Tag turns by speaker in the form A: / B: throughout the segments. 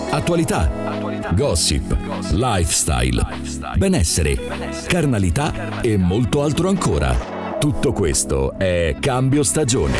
A: Attualità, gossip, lifestyle, benessere, carnalità e molto altro ancora. Tutto questo è Cambio Stagione.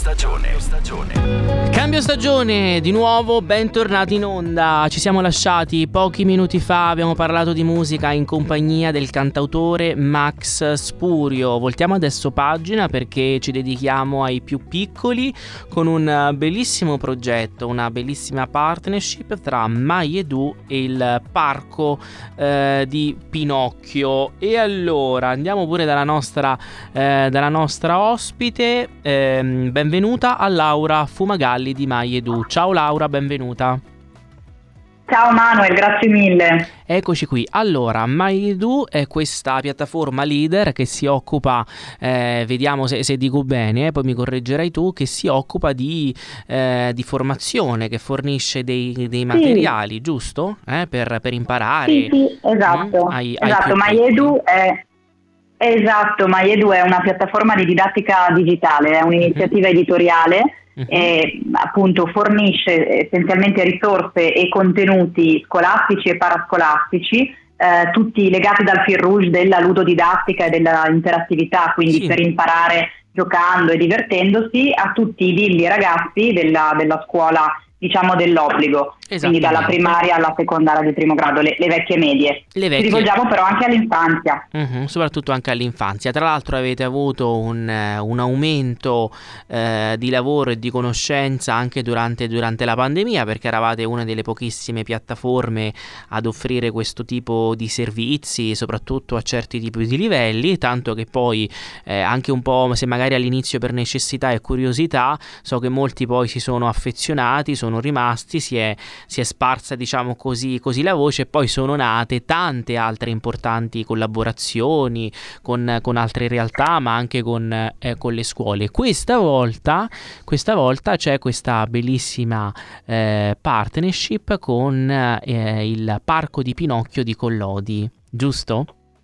B: Cambio stagione, di nuovo bentornati in onda. Ci siamo lasciati pochi minuti fa, abbiamo parlato di musica in compagnia del cantautore Max Spurio. Voltiamo adesso pagina perché ci dedichiamo ai più piccoli con un bellissimo progetto, una bellissima partnership tra Maiedu e il parco di Pinocchio. E allora andiamo pure dalla nostra ospite, benvenuta a Laura Fumagalli di Maiedu. Ciao Laura, benvenuta.
C: Ciao Manuel, grazie mille.
B: Eccoci qui. Allora, Maiedu è questa piattaforma leader che si occupa, vediamo se dico bene, poi mi correggerai tu, che si occupa di formazione, che fornisce dei materiali, giusto? Per imparare.
C: Sì, esatto. Esatto, Maiedu è una piattaforma di didattica digitale, è un'iniziativa editoriale e appunto fornisce essenzialmente risorse e contenuti scolastici e parascolastici, tutti legati dal fil rouge della ludodidattica e della interattività, quindi per imparare giocando e divertendosi a tutti i bimbi e ragazzi della scuola, diciamo, dell'obbligo, quindi dalla primaria alla secondaria di primo grado, le vecchie medie. Ci rivolgiamo però anche all'infanzia.
B: Soprattutto anche all'infanzia. Tra l'altro avete avuto un aumento di lavoro e di conoscenza anche durante la pandemia, perché eravate una delle pochissime piattaforme ad offrire questo tipo di servizi, soprattutto a certi tipi di livelli, tanto che poi anche un po', se magari all'inizio per necessità e curiosità, so che molti poi si sono affezionati, sono rimasti, si è sparsa, diciamo così la voce, e poi sono nate tante altre importanti collaborazioni con altre realtà, ma anche con le scuole. Questa volta c'è questa bellissima partnership con il Parco di Pinocchio di Collodi, giusto?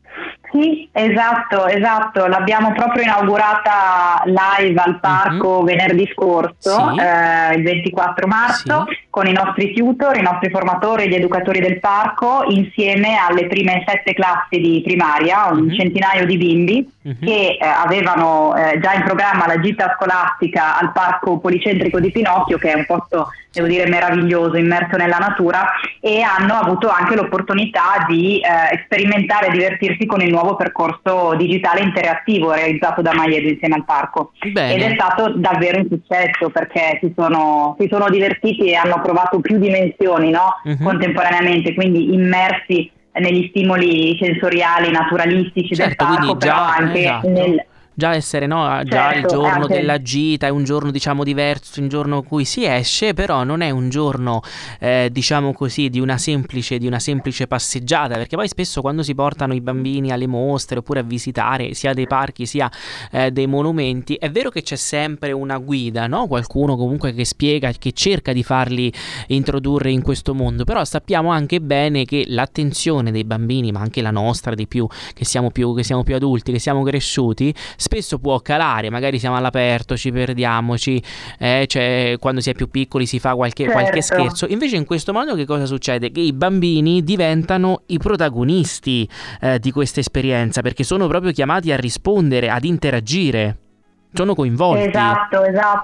C: Sì, esatto, l'abbiamo proprio inaugurata live al parco venerdì scorso, il 24 marzo, con i nostri tutor, i nostri formatori e gli educatori del parco, insieme alle prime 7 classi di primaria, un centinaio di bimbi che avevano già in programma la gita scolastica al parco policentrico di Pinocchio, che è un posto, devo dire, meraviglioso, immerso nella natura, e hanno avuto anche l'opportunità di sperimentare e divertirsi con il nuovo percorso digitale interattivo realizzato da Maiedu insieme al parco. Bene. Ed è stato davvero un successo, perché si sono divertiti e hanno provato più dimensioni, no? Contemporaneamente, quindi immersi negli stimoli sensoriali naturalistici del parco, però anche nel...
B: Già essere, no? Già il giorno della gita è un giorno, diciamo, diverso, un giorno in cui si esce, però non è un giorno, diciamo così, di una semplice passeggiata, perché poi spesso quando si portano i bambini alle mostre oppure a visitare sia dei parchi sia dei monumenti, è vero che c'è sempre una guida, no? Qualcuno comunque che spiega, che cerca di farli introdurre in questo mondo, però sappiamo anche bene che l'attenzione dei bambini, ma anche la nostra, di più che siamo più adulti, che siamo cresciuti, spesso può calare, magari siamo all'aperto, ci perdiamoci, cioè, quando si è più piccoli si fa qualche scherzo. Invece in questo modo che cosa succede? Che i bambini diventano i protagonisti di questa esperienza, perché sono proprio chiamati a rispondere, ad interagire. Sono coinvolti.
C: Esatto,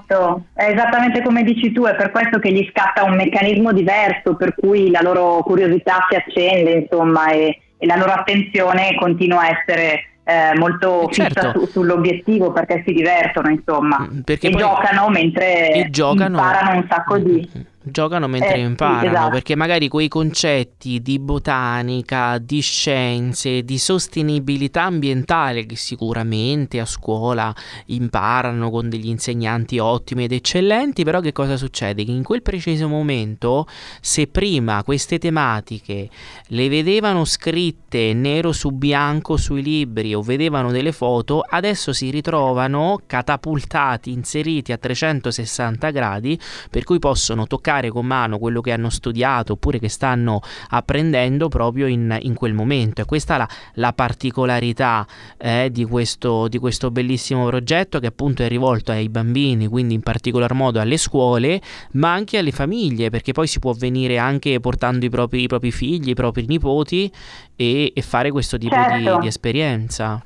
C: è esattamente come dici tu, è per questo che gli scatta un meccanismo diverso, per cui la loro curiosità si accende, insomma, e la loro attenzione continua a essere molto fissa sull'obiettivo, perché si divertono, insomma, perché e giocano mentre imparano un sacco di...
B: Giocano mentre imparano, perché magari quei concetti di botanica, di scienze, di sostenibilità ambientale che sicuramente a scuola imparano con degli insegnanti ottimi ed eccellenti, però che cosa succede? Che in quel preciso momento, se prima queste tematiche le vedevano scritte nero su bianco sui libri o vedevano delle foto, adesso si ritrovano catapultati, inseriti a 360 gradi, per cui possono toccare applicare con mano quello che hanno studiato oppure che stanno apprendendo proprio in quel momento. E questa è la particolarità di questo bellissimo progetto, che appunto è rivolto ai bambini, quindi in particolar modo alle scuole, ma anche alle famiglie, perché poi si può venire anche portando i propri figli, i propri nipoti e fare questo tipo di esperienza.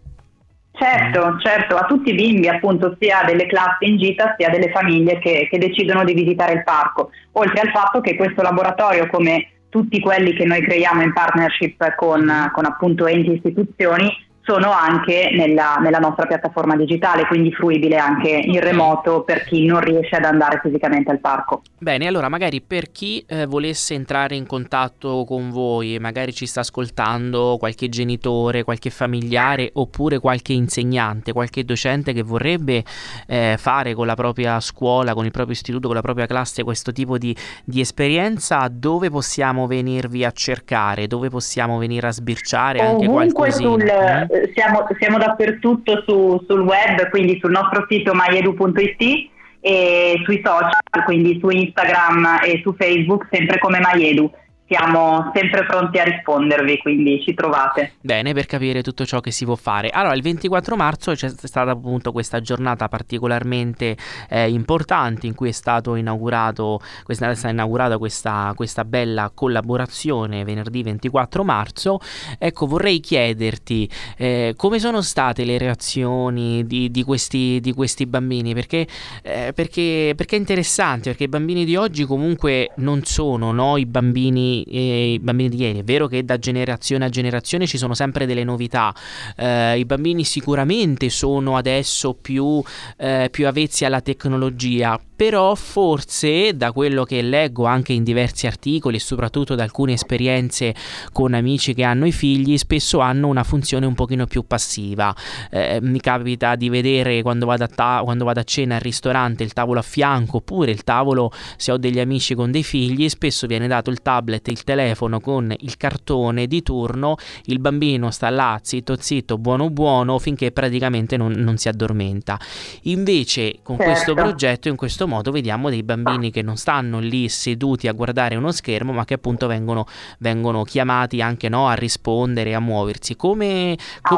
C: Certo, a tutti i bimbi, appunto, sia delle classi in gita sia delle famiglie che decidono di visitare il parco, oltre al fatto che questo laboratorio, come tutti quelli che noi creiamo in partnership con appunto enti e istituzioni, sono anche nella nostra piattaforma digitale, quindi fruibile anche in remoto per chi non riesce ad andare fisicamente al parco.
B: Bene, allora magari per chi volesse entrare in contatto con voi, magari ci sta ascoltando qualche genitore, qualche familiare oppure qualche insegnante, qualche docente che vorrebbe fare con la propria scuola, con il proprio istituto, con la propria classe questo tipo di esperienza, dove possiamo venirvi a cercare, dove possiamo venire a sbirciare anche qualcosina?
C: Siamo dappertutto sul web, quindi sul nostro sito myedu.it e sui social, quindi su Instagram e su Facebook, sempre come Myedu. Siamo sempre pronti a rispondervi, quindi ci trovate.
B: Bene, per capire tutto ciò che si può fare. Allora, il 24 marzo c'è stata appunto questa giornata particolarmente importante in cui è stata inaugurata questa bella collaborazione venerdì 24 marzo. Ecco, vorrei chiederti come sono state le reazioni di questi bambini, perché è interessante, perché i bambini di oggi comunque non sono i bambini di ieri. È vero che da generazione a generazione ci sono sempre delle novità, i bambini sicuramente sono adesso più avvezzi alla tecnologia, però forse da quello che leggo anche in diversi articoli e soprattutto da alcune esperienze con amici che hanno i figli, spesso hanno una funzione un pochino più passiva. Mi capita di vedere quando vado a cena al ristorante il tavolo a fianco, oppure il tavolo, se ho degli amici con dei figli, spesso viene dato il tablet, il telefono con il cartone di turno, il bambino sta là zitto buono finché praticamente non si addormenta. Invece con questo progetto, in questo modo, vediamo dei bambini che non stanno lì seduti a guardare uno schermo, ma che appunto vengono chiamati anche a rispondere, a muoversi. Come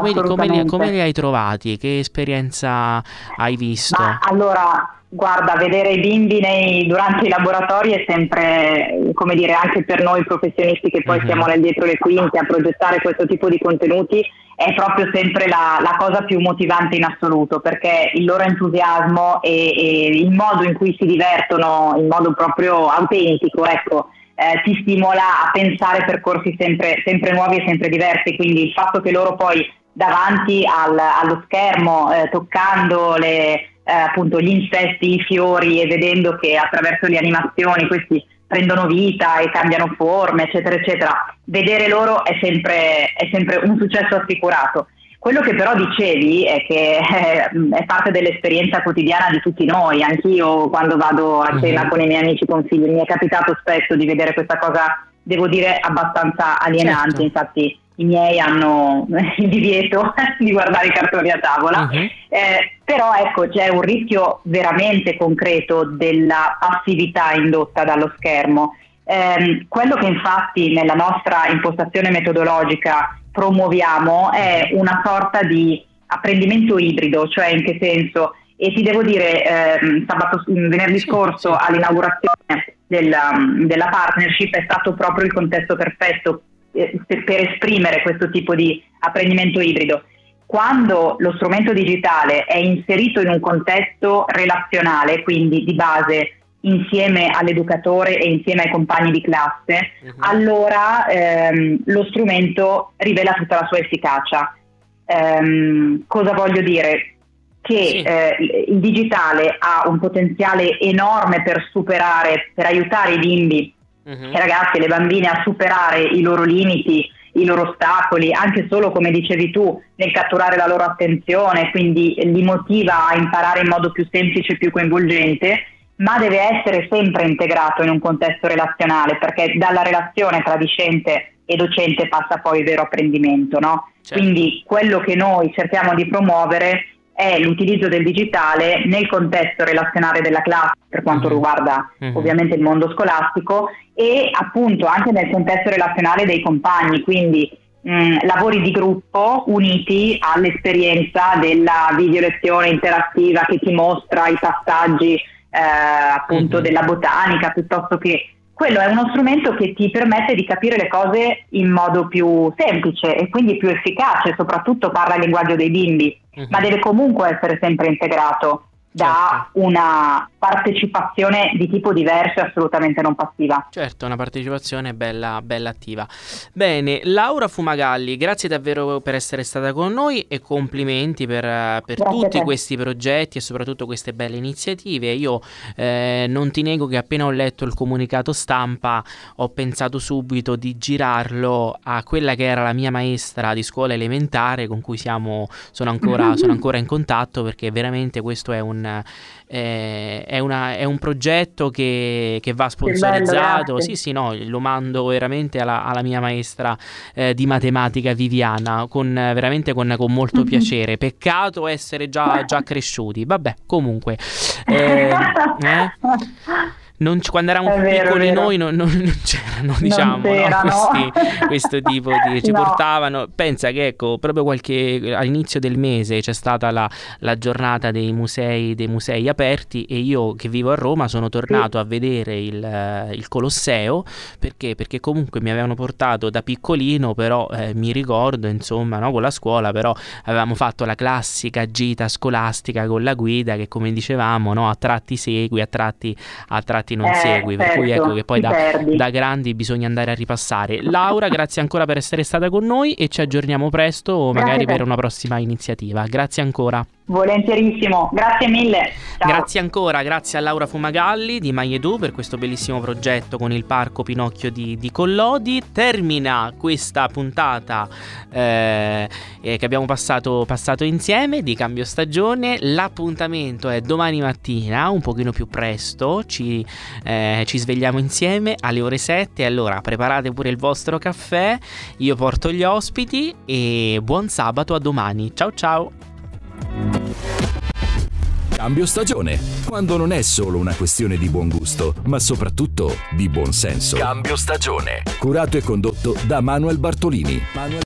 B: li hai trovati? Che esperienza hai visto?
C: Ma allora, guarda, vedere i bimbi durante i laboratori è sempre, come dire, anche per noi professionisti che poi siamo nel dietro le quinte a progettare questo tipo di contenuti, è proprio sempre la cosa più motivante in assoluto, perché il loro entusiasmo e il modo in cui si divertono in modo proprio autentico, ti stimola a pensare percorsi sempre nuovi e sempre diversi. Quindi il fatto che loro poi davanti allo schermo, toccando appunto gli insetti, i fiori, e vedendo che attraverso le animazioni questi prendono vita e cambiano forme, eccetera eccetera, vedere loro è sempre un successo assicurato. Quello che però dicevi è che è parte dell'esperienza quotidiana di tutti noi. Anch'io, quando vado a cena con i miei amici con figli, mi è capitato spesso di vedere questa cosa, devo dire, abbastanza alienante. Certo. Infatti i miei hanno il divieto di guardare i cartoni a tavola, però c'è un rischio veramente concreto della passività indotta dallo schermo. Quello che infatti nella nostra impostazione metodologica promuoviamo è una sorta di apprendimento ibrido, cioè in che senso? E ti devo dire, venerdì scorso all'inaugurazione della partnership è stato proprio il contesto perfetto per esprimere questo tipo di apprendimento ibrido. Quando lo strumento digitale è inserito in un contesto relazionale, quindi di base insieme all'educatore e insieme ai compagni di classe, allora lo strumento rivela tutta la sua efficacia. Cosa voglio dire? Che il digitale ha un potenziale enorme per aiutare i bimbi, i ragazzi e le bambine a superare i loro limiti, i loro ostacoli, anche solo, come dicevi tu, nel catturare la loro attenzione, quindi li motiva a imparare in modo più semplice e più coinvolgente, ma deve essere sempre integrato in un contesto relazionale, perché dalla relazione tra discente e docente passa poi il vero apprendimento, no? Certo. Quindi quello che noi cerchiamo di promuovere è l'utilizzo del digitale nel contesto relazionale della classe, per quanto riguarda ovviamente il mondo scolastico, e appunto anche nel contesto relazionale dei compagni, quindi lavori di gruppo uniti all'esperienza della video lezione interattiva che ti mostra i passaggi appunto della botanica, piuttosto che quello è uno strumento che ti permette di capire le cose in modo più semplice e quindi più efficace, soprattutto parla il linguaggio dei bimbi, ma deve comunque essere sempre integrato da una partecipazione di tipo diverso e assolutamente non passiva.
B: Certo, una partecipazione bella attiva. Bene, Laura Fumagalli, grazie davvero per essere stata con noi e complimenti per tutti questi progetti e soprattutto queste belle iniziative. Io non ti nego che appena ho letto il comunicato stampa ho pensato subito di girarlo a quella che era la mia maestra di scuola elementare, con cui sono ancora in contatto, perché veramente questo è un progetto che va sponsorizzato. Sì, no, lo mando veramente alla mia maestra di matematica Viviana veramente con molto piacere. Peccato essere già cresciuti. Vabbè, comunque quando eravamo piccoli noi non c'erano, diciamo, questo tipo di ci portavano. Pensa che ecco, proprio all'inizio del mese c'è stata la giornata dei musei aperti, e io che vivo a Roma sono tornato a vedere il Colosseo perché comunque mi avevano portato da piccolino, però mi ricordo, insomma, no, con la scuola però avevamo fatto la classica gita scolastica con la guida che, come dicevamo, no, a tratti segui, a tratti non segui, per cui ecco che poi da grandi bisogna andare a ripassare. Laura, grazie ancora per essere stata con noi e ci aggiorniamo presto, magari per una prossima iniziativa. Grazie ancora.
C: Volentierissimo, grazie mille. Ciao.
B: Grazie ancora, grazie a Laura Fumagalli di Maiedu per questo bellissimo progetto con il Parco Pinocchio di Collodi. Termina questa puntata che abbiamo passato insieme di Cambio Stagione. L'appuntamento è domani mattina un pochino più presto, ci svegliamo insieme alle ore 7. Allora preparate pure il vostro caffè, io porto gli ospiti e buon sabato, a domani. Ciao.
A: Cambio stagione, quando non è solo una questione di buon gusto, ma soprattutto di buon senso. Cambio stagione, curato e condotto da Manuel Bartolini.